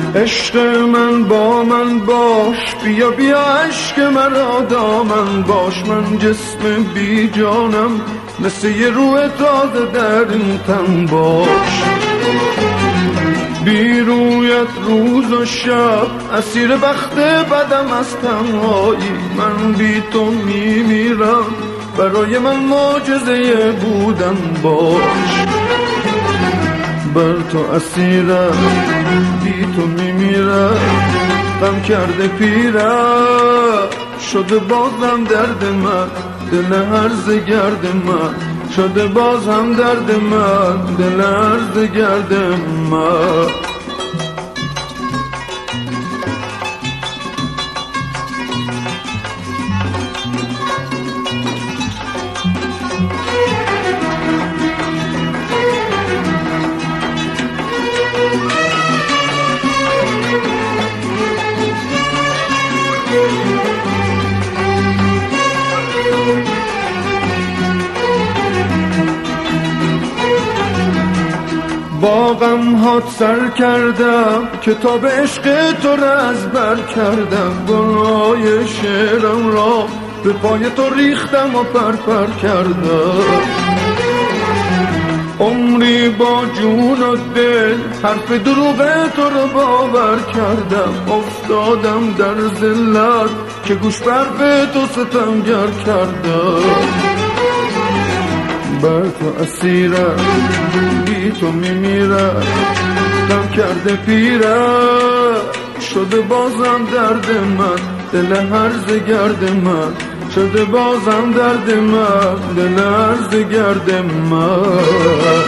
عشق من با من باش، بیا بیا عشق مرا دامن باش. من جسم بی جانم، مثل یه روح تازه در این تن باش. بی رویت روز و شب اسیر بخت بدم از تنهایی. من بی تو میمیرم، برای من معجزه بودن باش. بر تو اسیرم، بی تو میمیرم، غم کرده پیرم. شده بازم درد من، دل هرزه گرد من. شده بازم درد من، دل هرزه گرد من. با غم هات سر کردم، کتاب عشق تو را از بر کردم. گناه شعرم را به پای تو ریختم و پر کردم. عمری با جون و دل حرف دروغ تو رو باور کردم. افتادم در ذلت که گوش بر تو ستمگر کردم. بر تو اسیرم، بی تو میمیرم، غم کرده پیرم. شده بازم درد من، دل هرزه گرد من. شده بازم درد من، دل هرزه گرد من.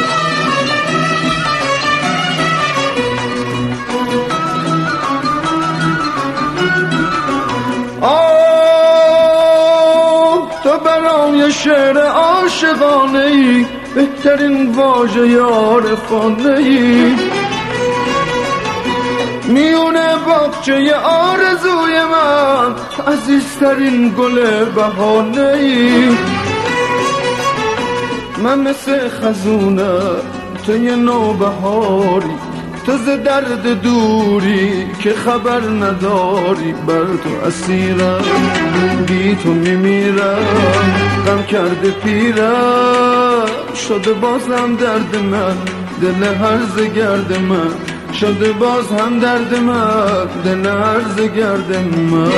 تو برای شعر عاشقانه ای، بهترین واژه عارفانه ای. میونه باغچه آرزوی من، عزیزترین گل بهانه ای. من مثل خزونه، تو یه نوبهاری. تو ز درد دوری که خبر نداری. بر تو اسیرم، بی تو میمیرم، غم کرده پیرم. شده بازم درد من، دل هرزه گرد من. شده باز هم درد من، دل هرزه گرد من.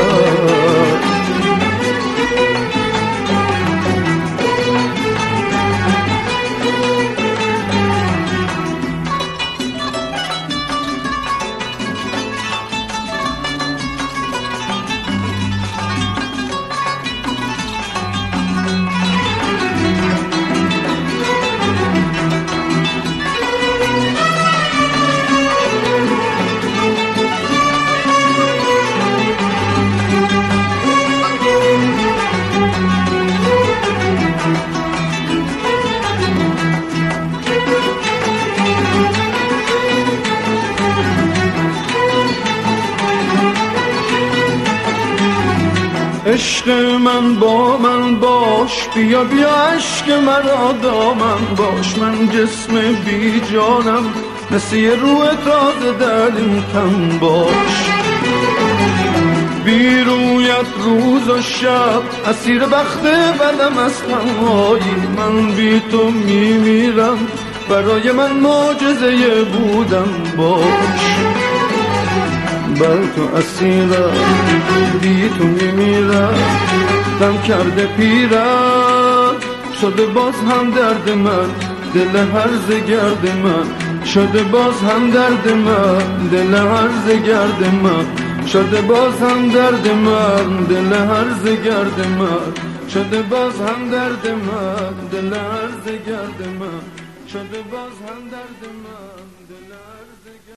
عشق من با من باش، بیا بیا عشق مرا دامن باش. من جسم بی جانم، مثل یه روح تازه در این تن باش. بی رویت روز و شب اسیر بخت بدم از تنهایی. من بی تو میمیرم، برای من معجزه بودن باش. بر تو اسیرم، بی تو میمیرم، غم کرده پیرم. شده باز هم درد من، دل هرزه گرد من. شده باز هم درد من، دل هرزه گرد من. شده باز هم درد من، دل هرزه گرد من. شده باز هم درد من، دل هرزه گرد من. شده باز هم درد من، دل هرزه